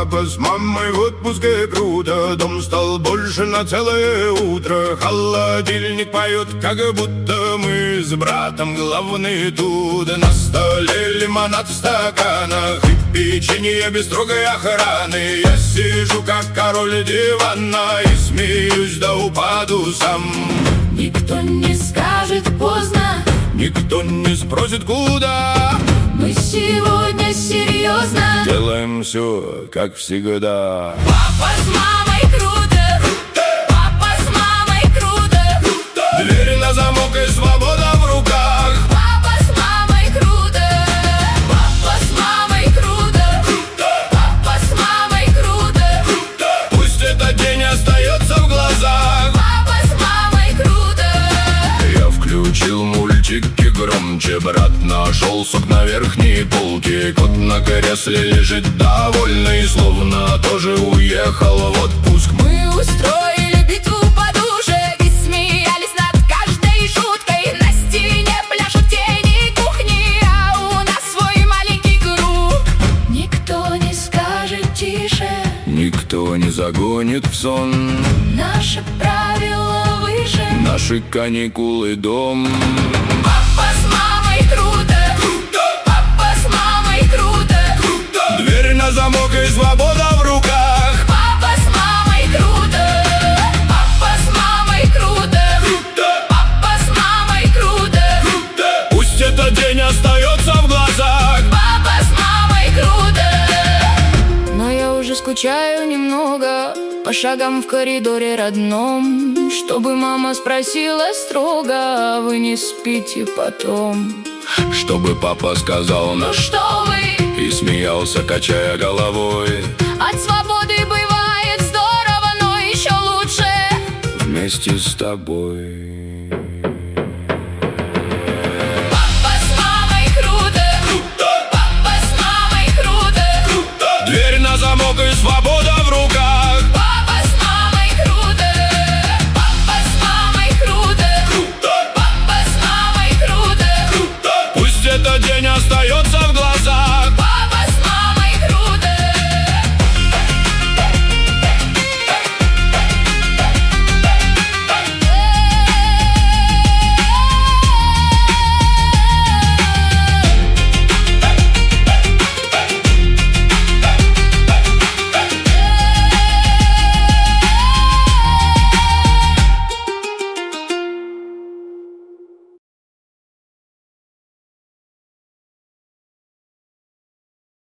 Папа с мамой в отпуске, круто. Дом стал больше на целое утро. Холодильник поет, как будто мы с братом главные тут. На столе лимонад в стаканах и печенье без строгой охраны. Я сижу, как король дивана, и смеюсь да упаду сам. Никто не скажет поздно, никто не спросит куда. мы сегодня серьезно Делаем все, как всегда. Папа с мамой круто, папа с мамой круто, Двери на замок и свобода в руках. папа с мамой круто, папа с мамой круто, папа с мамой круто, Пусть этот день остается в глазах. папа с мамой круто. Я включил мультики громче. Брат нашел сок на верхней полке. Кот на кресле лежит довольный, словно тоже уехал в отпуск. Мы устроили битву подушек и смеялись над каждой шуткой. На стене пляшут тени кухни, а у нас свой маленький круг. Никто не скажет тише, Никто не загонит в сон. наши правила выше. Наши каникулы дом. Папа с мамой круто, папа с мамой круто, Дверь на замок и свобода в руках. папа с мамой круто, папа с мамой круто, папа с мамой круто, Пусть этот день остается в глазах. папа с мамой круто. Но я уже скучаю немного по шагам в коридоре родном, чтобы мама спросила строго: а вы не спите потом? Чтобы папа сказал Ну наш что вы, и смеялся, качая головой. от свободы бывает здорово, но еще лучше Вместе с тобой.